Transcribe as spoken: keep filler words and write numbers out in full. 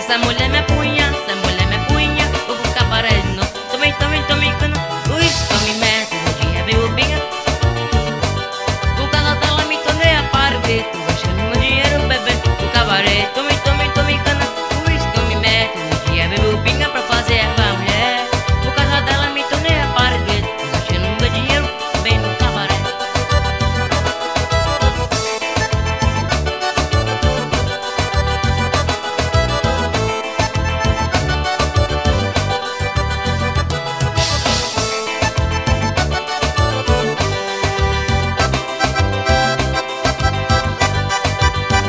essa mulher me apunha, essa mulher me apunha, vou pro cabaré de novo. Tomei, tomei, tomei, cana, ui, tome merda, de rebe o binga. O carro dela me tornei a parede, tô gastando meu dinheiro, bebê, o cabaré, tomei.